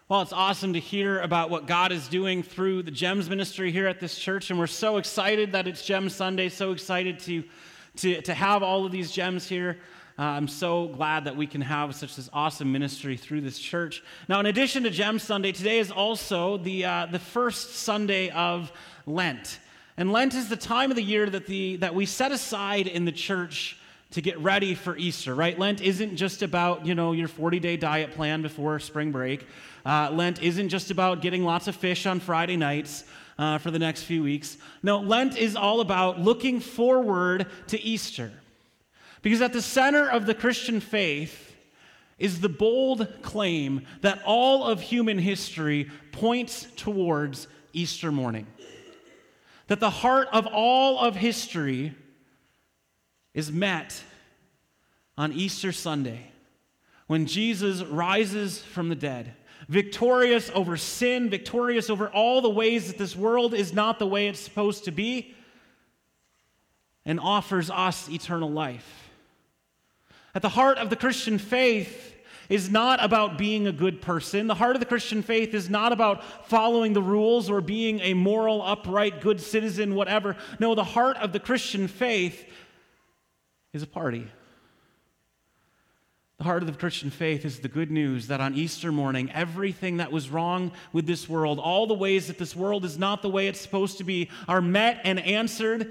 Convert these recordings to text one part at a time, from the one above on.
Well, it's awesome to hear about what God is doing through the GEMS ministry here at this church, and we're so excited that it's GEMS Sunday, so excited to have all of these gems here. I'm so glad that we can have such this awesome ministry through this church. Now, in addition to GEMS Sunday, today is also the first Sunday of Lent. And Lent is the time of the year that we set aside in the church to get ready for Easter, right? Lent isn't just about, your 40-day diet plan before spring break. Lent isn't just about getting lots of fish on Friday nights for the next few weeks. No, Lent is all about looking forward to Easter. Because at the center of the Christian faith is the bold claim that all of human history points towards Easter morning. That the heart of all of history is met on Easter Sunday when Jesus rises from the dead, victorious over sin, victorious over all the ways that this world is not the way it's supposed to be, and offers us eternal life. At the heart of the Christian faith is not about being a good person. The heart of the Christian faith is not about following the rules or being a moral, upright, good citizen, whatever. No, the heart of the Christian faith is a party. The heart of the Christian faith is the good news that on Easter morning, everything that was wrong with this world, all the ways that this world is not the way it's supposed to be, are met and answered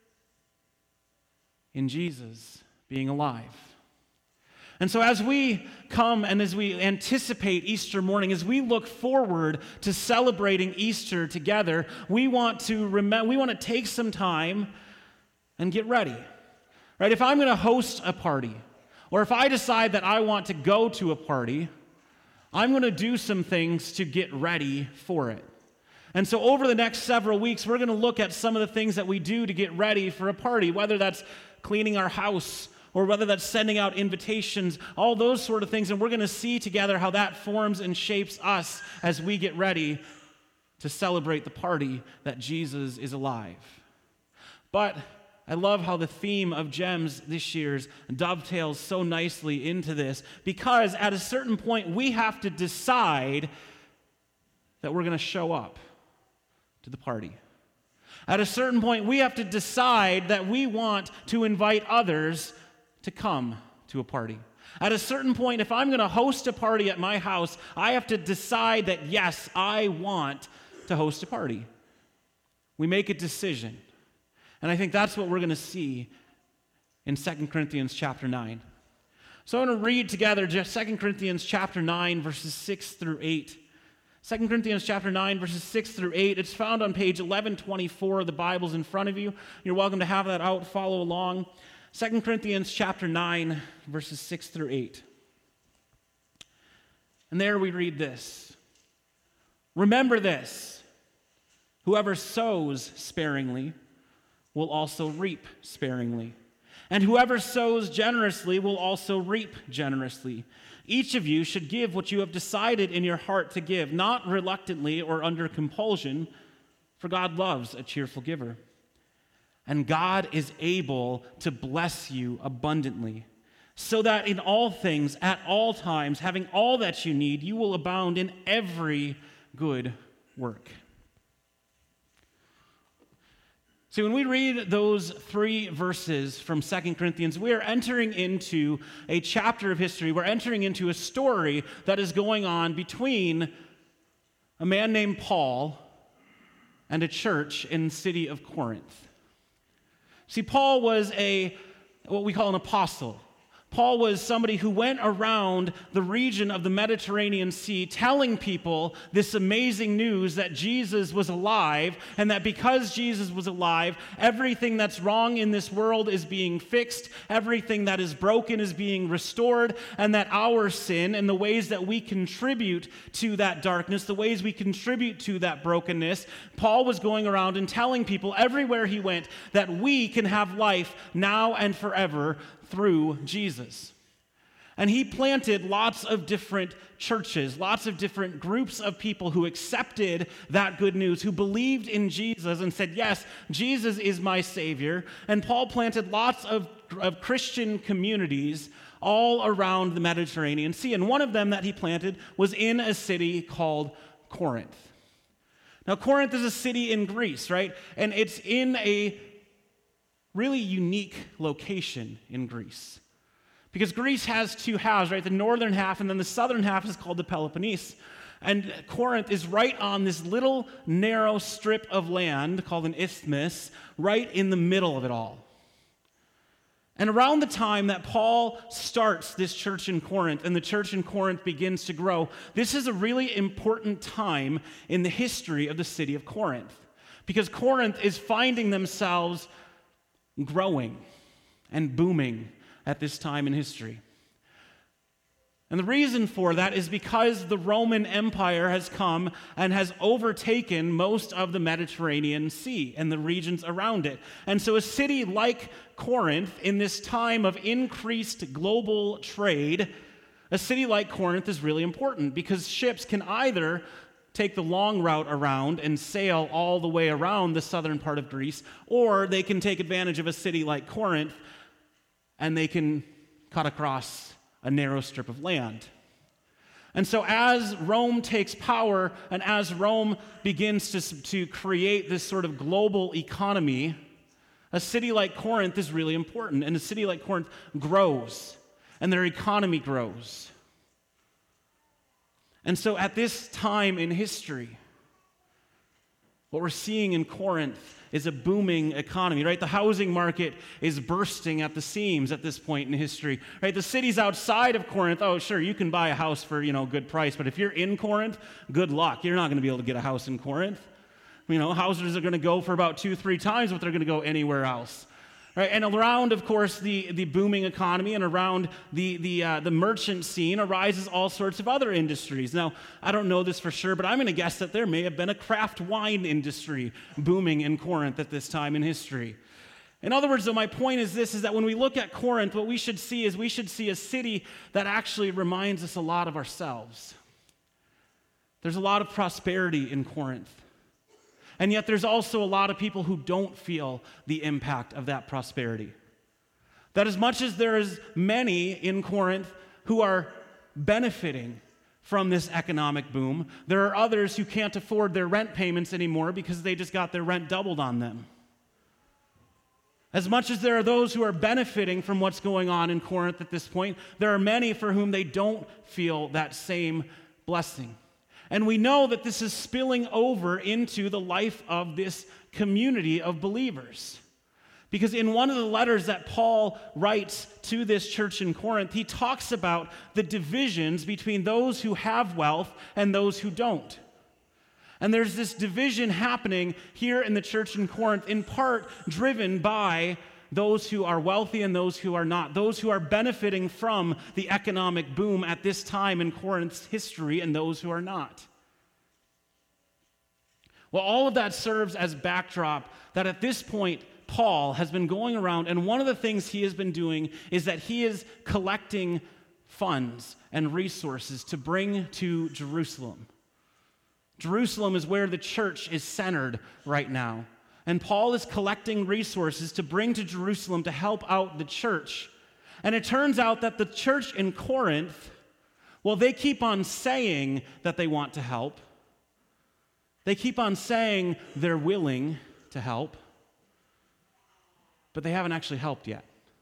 in Jesus being alive. And so as we come and as we anticipate Easter morning, as we look forward to celebrating Easter together, we want to take some time and get ready. Right? If I'm going to host a party, or if I decide that I want to go to a party, I'm going to do some things to get ready for it. And so over the next several weeks, we're going to look at some of the things that we do to get ready for a party, whether that's cleaning our house, or whether that's sending out invitations, all those sort of things. And we're going to see together how that forms and shapes us as we get ready to celebrate the party that Jesus is alive. But I love how the theme of GEMS this year dovetails so nicely into this, because at a certain point we have to decide that we're going to show up to the party. At a certain point we have to decide that we want to invite others to come to a party. At a certain point, if I'm going to host a party at my house, I have to decide that, yes, I want to host a party. We make a decision. And I think that's what we're going to see in 2 Corinthians chapter 9. So I'm going to read together just 2 Corinthians chapter 9, verses 6 through 8. 2 Corinthians chapter 9, verses 6 through 8. It's found on page 1124 of the Bibles in front of you. You're welcome to have that out, follow along. 2 Corinthians chapter 9, verses 6 through 8. And there we read this. Remember this, whoever sows sparingly will also reap sparingly. And whoever sows generously will also reap generously. Each of you should give what you have decided in your heart to give, not reluctantly or under compulsion, for God loves a cheerful giver. And God is able to bless you abundantly, so that in all things, at all times, having all that you need, you will abound in every good work. See, when we read those 3 verses from 2 Corinthians, we are entering into a chapter of history. We're entering into a story that is going on between a man named Paul and a church in the city of Corinth. See, Paul was what we call an apostle. Paul was somebody who went around the region of the Mediterranean Sea telling people this amazing news that Jesus was alive, and that because Jesus was alive, everything that's wrong in this world is being fixed, everything that is broken is being restored, and that our sin and the ways that we contribute to that darkness, the ways we contribute to that brokenness, Paul was going around and telling people everywhere he went that we can have life now and forever through Jesus. And he planted lots of different churches, lots of different groups of people who accepted that good news, who believed in Jesus and said, yes, Jesus is my Savior. And Paul planted lots of Christian communities all around the Mediterranean Sea. And one of them that he planted was in a city called Corinth. Now, Corinth is a city in Greece, right? And it's in a really unique location in Greece. Because Greece has two halves, right? The northern half and then the southern half is called the Peloponnese. And Corinth is right on this little narrow strip of land called an isthmus, right in the middle of it all. And around the time that Paul starts this church in Corinth and the church in Corinth begins to grow, this is a really important time in the history of the city of Corinth. Because Corinth is finding themselves growing and booming at this time in history. And the reason for that is because the Roman Empire has come and has overtaken most of the Mediterranean Sea and the regions around it. And so a city like Corinth, in this time of increased global trade, a city like Corinth is really important because ships can either take the long route around and sail all the way around the southern part of Greece, or they can take advantage of a city like Corinth and they can cut across a narrow strip of land. And so as Rome takes power and as Rome begins to create this sort of global economy, a city like Corinth is really important. And a city like Corinth grows, and their economy grows. And so at this time in history, what we're seeing in Corinth is a booming economy, right? The housing market is bursting at the seams at this point in history, right? The cities outside of Corinth, oh, sure, you can buy a house for, a good price, but if you're in Corinth, good luck. You're not going to be able to get a house in Corinth. Houses are going to go for about 2-3 times what they're going to go anywhere else. Right? And around, of course, the booming economy and around the merchant scene arises all sorts of other industries. Now, I don't know this for sure, but I'm going to guess that there may have been a craft wine industry booming in Corinth at this time in history. In other words, though, my point is this, is that when we look at Corinth, what we should see a city that actually reminds us a lot of ourselves. There's a lot of prosperity in Corinth. And yet there's also a lot of people who don't feel the impact of that prosperity. That as much as there is many in Corinth who are benefiting from this economic boom, there are others who can't afford their rent payments anymore because they just got their rent doubled on them. As much as there are those who are benefiting from what's going on in Corinth at this point, there are many for whom they don't feel that same blessing. And we know that this is spilling over into the life of this community of believers. Because in one of the letters that Paul writes to this church in Corinth, he talks about the divisions between those who have wealth and those who don't. And there's this division happening here in the church in Corinth, in part driven by those who are wealthy and those who are not, those who are benefiting from the economic boom at this time in Corinth's history and those who are not. Well, all of that serves as backdrop that at this point, Paul has been going around, and one of the things he has been doing is that he is collecting funds and resources to bring to Jerusalem. Jerusalem is where the church is centered right now. And Paul is collecting resources to bring to Jerusalem to help out the church. And it turns out that the church in Corinth, well, they keep on saying that they want to help. They keep on saying they're willing to help. But they haven't actually helped yet.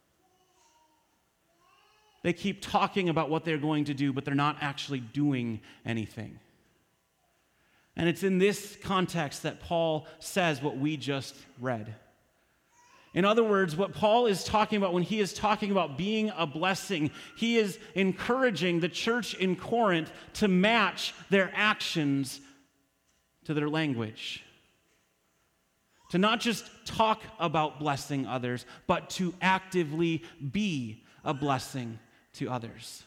They keep talking about what they're going to do, but they're not actually doing anything. And it's in this context that Paul says what we just read. In other words, what Paul is talking about when he is talking about being a blessing, he is encouraging the church in Corinth to match their actions to their language. To not just talk about blessing others, but to actively be a blessing to others.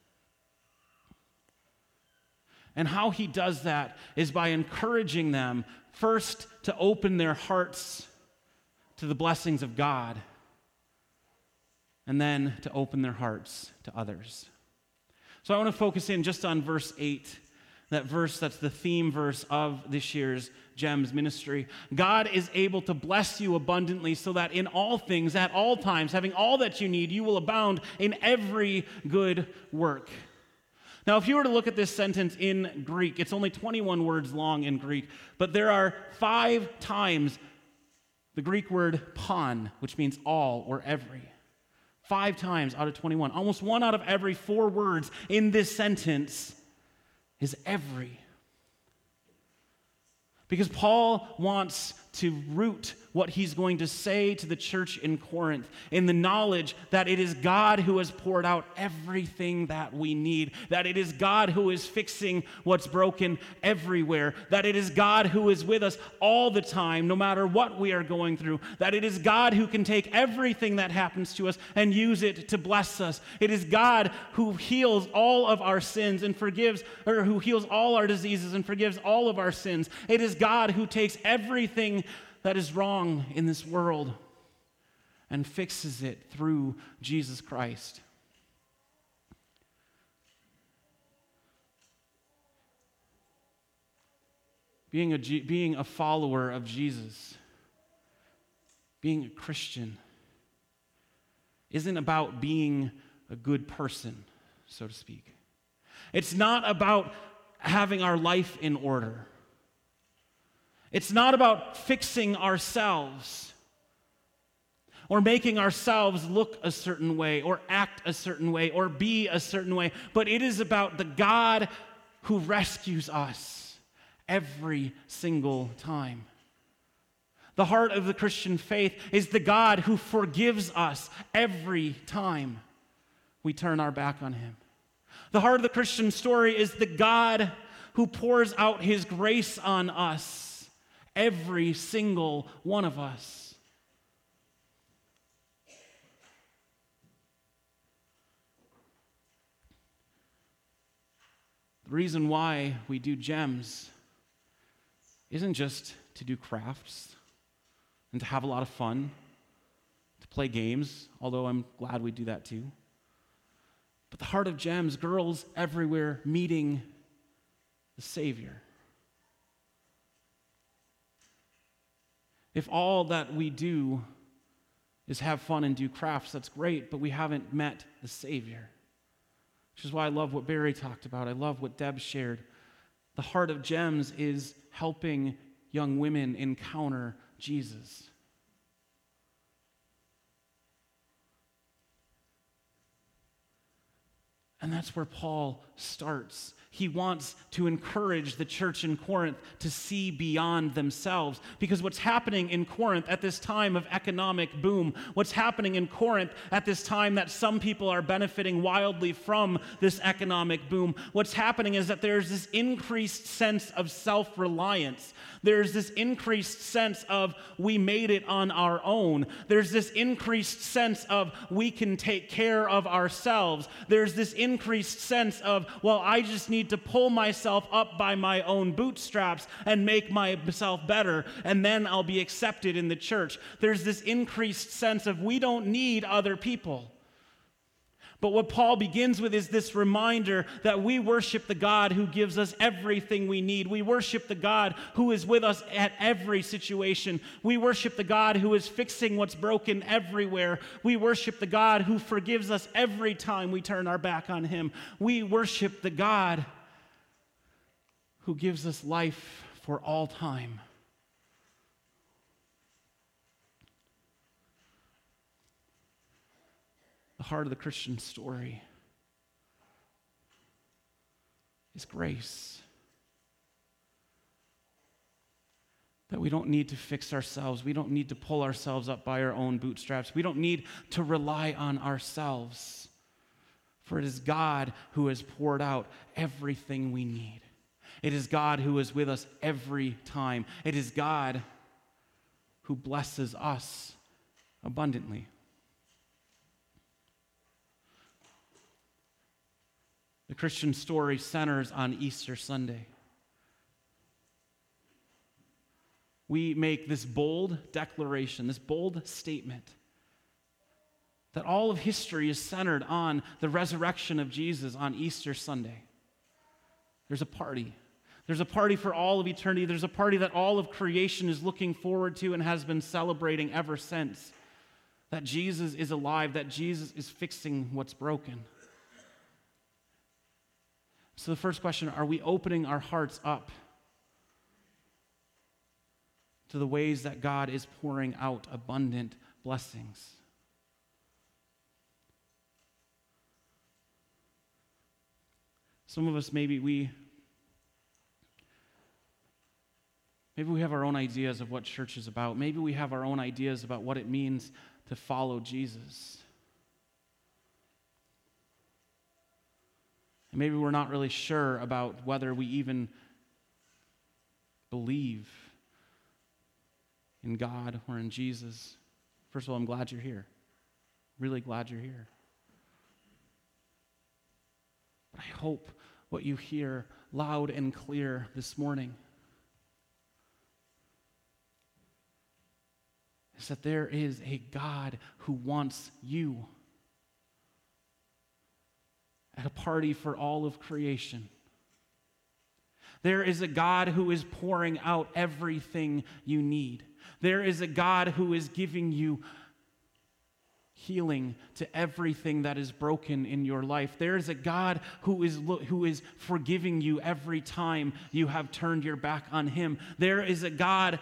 And how he does that is by encouraging them first to open their hearts to the blessings of God, and then to open their hearts to others. So I want to focus in just on verse 8 that verse that's the theme verse of this year's GEMS ministry. God is able to bless you abundantly so that in all things, at all times, having all that you need, you will abound in every good work. Now, if you were to look at this sentence in Greek, it's only 21 words long in Greek, but there are 5 times the Greek word pan, which means all or every. 5 times out of 21. Almost 1 out of every 4 words in this sentence is every. Because Paul wants to root what he's going to say to the church in Corinth in the knowledge that it is God who has poured out everything that we need, that it is God who is fixing what's broken everywhere, that it is God who is with us all the time, no matter what we are going through, that it is God who can take everything that happens to us and use it to bless us. It is God who heals all of our sins and forgives, or who heals all our diseases and forgives all of our sins. It is God who takes everything that is wrong in this world and fixes it through Jesus Christ. Being a follower of Jesus, being a Christian, isn't about being a good person, so to speak. It's not about having our life in order. It's not about fixing ourselves or making ourselves look a certain way or act a certain way or be a certain way, but it is about the God who rescues us every single time. The heart of the Christian faith is the God who forgives us every time we turn our back on him. The heart of the Christian story is the God who pours out his grace on us, every single one of us. The reason why we do GEMS isn't just to do crafts and to have a lot of fun, to play games, although I'm glad we do that too. But the heart of GEMS, girls everywhere meeting the Savior. If all that we do is have fun and do crafts, that's great, but we haven't met the Savior. Which is why I love what Barry talked about. I love what Deb shared. The heart of GEMS is helping young women encounter Jesus. And that's where Paul starts. He wants to encourage the church in Corinth to see beyond themselves. Because what's happening in Corinth at this time of economic boom, what's happening in Corinth at this time that some people are benefiting wildly from this economic boom, what's happening is that there's this increased sense of self-reliance. There's this increased sense of we made it on our own. There's this increased sense of we can take care of ourselves. There's this increased sense of, well, I just need to pull myself up by my own bootstraps and make myself better, and then I'll be accepted in the church. There's this increased sense of we don't need other people. But what Paul begins with is this reminder that we worship the God who gives us everything we need. We worship the God who is with us at every situation. We worship the God who is fixing what's broken everywhere. We worship the God who forgives us every time we turn our back on him. We worship the God who gives us life for all time. The heart of the Christian story is grace. That we don't need to fix ourselves. We don't need to pull ourselves up by our own bootstraps. We don't need to rely on ourselves. For it is God who has poured out everything we need. It is God who is with us every time. It is God who blesses us abundantly. The Christian story centers on Easter Sunday. We make this bold declaration, this bold statement, that all of history is centered on the resurrection of Jesus on Easter Sunday. There's a party. There's a party for all of eternity. There's a party that all of creation is looking forward to and has been celebrating ever since. That Jesus is alive, that Jesus is fixing what's broken. So the first question, are we opening our hearts up to the ways that God is pouring out abundant blessings? Some of us, maybe we have our own ideas of what church is about. Maybe we have our own ideas about what it means to follow Jesus. And maybe we're not really sure about whether we even believe in God or in Jesus. First of all, I'm glad you're here. Really glad you're here. But I hope what you hear loud and clear this morning is that there is a God who wants you at a party for all of creation. There is a God who is pouring out everything you need. There is a God who is giving you healing to everything that is broken in your life. There is a God who is forgiving you every time you have turned your back on him. There is a God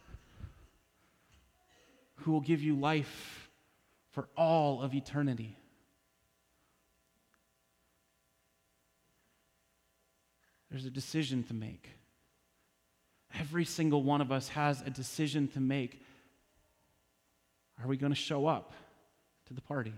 who will give you life for all of eternity. There's a decision to make. Every single one of us has a decision to make. Are we going to show up to the party?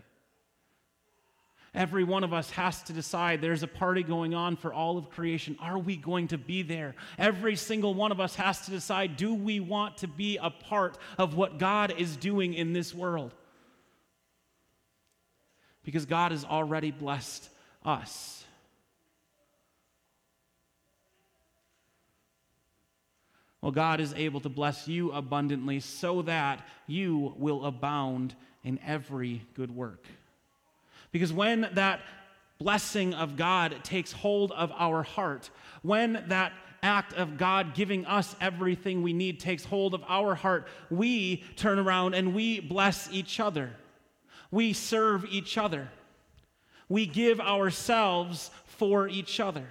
Every one of us has to decide there's a party going on for all of creation. Are we going to be there? Every single one of us has to decide, do we want to be a part of what God is doing in this world? Because God has already blessed us. Well, God is able to bless you abundantly so that you will abound in every good work. Because when that blessing of God takes hold of our heart, when that act of God giving us everything we need takes hold of our heart, we turn around and we bless each other. We serve each other. We give ourselves for each other.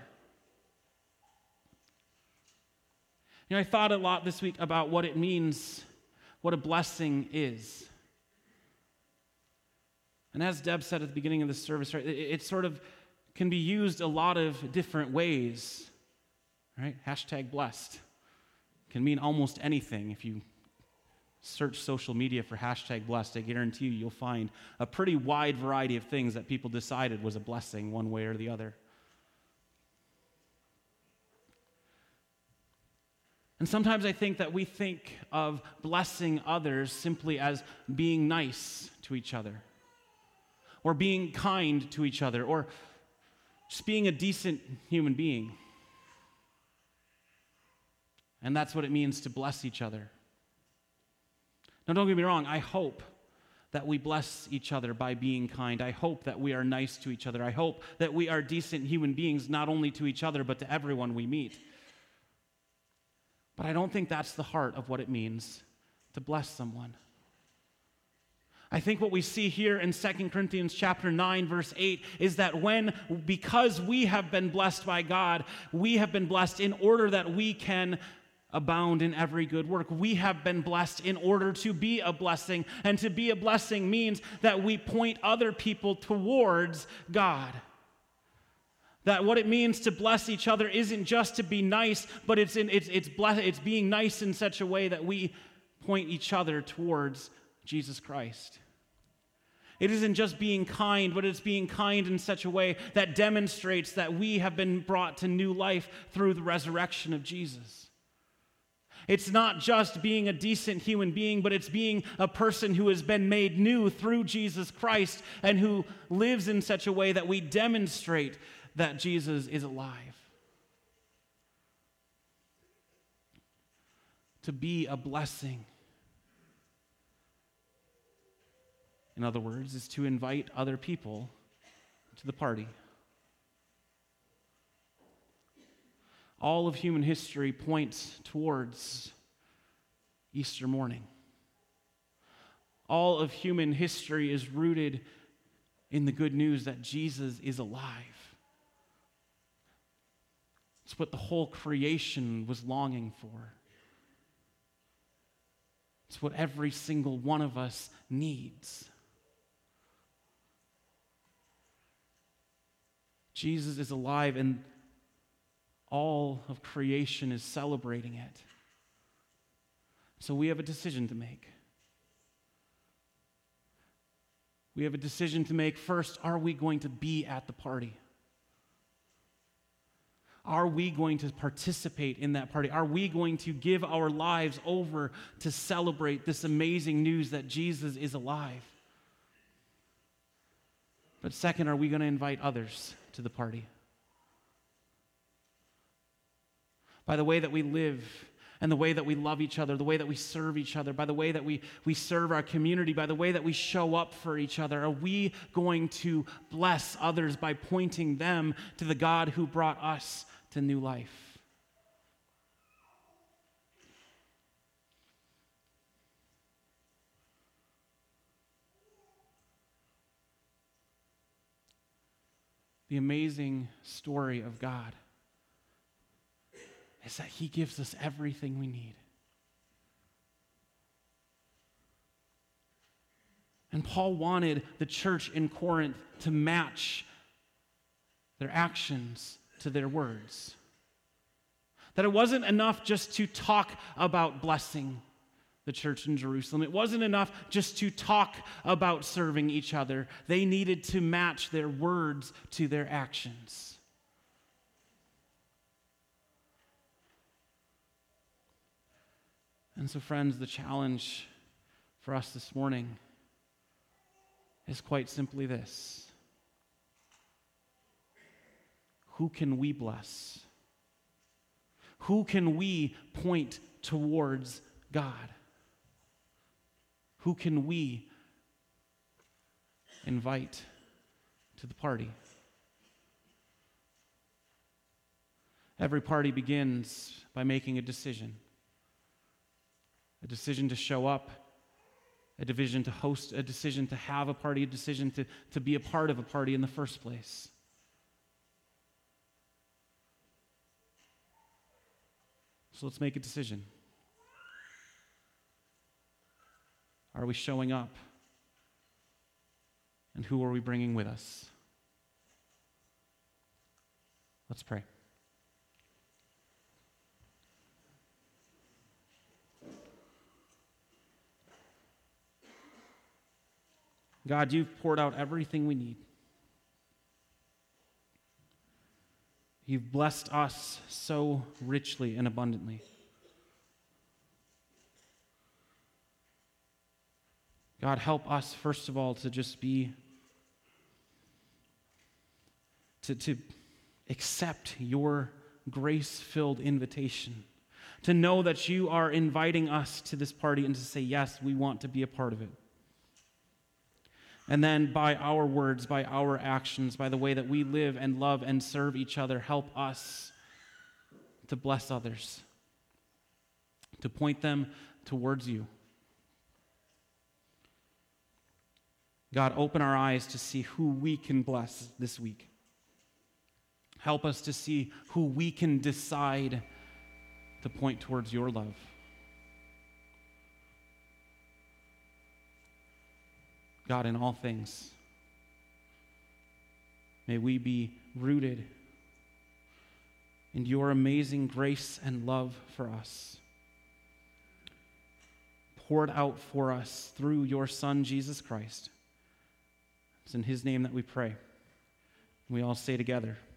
You know, I thought a lot this week about what it means, what a blessing is. And as Deb said at the beginning of the service, right, it sort of can be used a lot of different ways, right? Hashtag blessed can mean almost anything. If you search social media for hashtag blessed, I guarantee you'll find a pretty wide variety of things that people decided was a blessing one way or the other. And sometimes I think that we think of blessing others simply as being nice to each other, or being kind to each other, or just being a decent human being. And that's what it means to bless each other. Now, don't get me wrong, I hope that we bless each other by being kind. I hope that we are nice to each other. I hope that we are decent human beings, not only to each other, but to everyone we meet. But I don't think that's the heart of what it means to bless someone. I think what we see here in 2 Corinthians chapter 9, verse 8, is that because we have been blessed by God, we have been blessed in order that we can abound in every good work. We have been blessed in order to be a blessing, and to be a blessing means that we point other people towards God. That what it means to bless each other isn't just to be nice, but it's being nice in such a way that we point each other towards Jesus Christ. It isn't just being kind, but it's being kind in such a way that demonstrates that we have been brought to new life through the resurrection of Jesus. It's not just being a decent human being, but it's being a person who has been made new through Jesus Christ and who lives in such a way that we demonstrate that Jesus is alive. To be a blessing, in other words, is to invite other people to the party. All of human history points towards Easter morning. All of human history is rooted in the good news that Jesus is alive. It's what the whole creation was longing for. It's what every single one of us needs. Jesus is alive, and all of creation is celebrating it. So we have a decision to make. We have a decision to make. First, are we going to be at the party? Are we going to participate in that party? Are we going to give our lives over to celebrate this amazing news that Jesus is alive? But second, are we going to invite others to the party? By the way that we live and the way that we love each other, the way that we serve each other, by the way that we serve our community, by the way that we show up for each other, are we going to bless others by pointing them to the God who brought us to new life? The amazing story of God is that He gives us everything we need. And Paul wanted the church in Corinth to match their actions to their words. That it wasn't enough just to talk about blessing the church in Jerusalem. It wasn't enough just to talk about serving each other. They needed to match their words to their actions. And so, friends, the challenge for us this morning is quite simply this: who can we bless? Who can we point towards God? Who can we invite to the party? Every party begins by making a decision. A decision to show up, a decision to host, a decision to have a party, a decision to be a part of a party in the first place. So let's make a decision. Are we showing up? And who are we bringing with us? Let's pray. God, you've poured out everything we need. You've blessed us so richly and abundantly. God, help us, first of all, to just be, to accept your grace-filled invitation, to know that you are inviting us to this party and to say, yes, we want to be a part of it. And then by our words, by our actions, by the way that we live and love and serve each other, help us to bless others, to point them towards you. God, open our eyes to see who we can bless this week. Help us to see who we can decide to point towards your love. God, in all things, may we be rooted in your amazing grace and love for us, poured out for us through your Son, Jesus Christ. It's in his name that we pray. We all say together,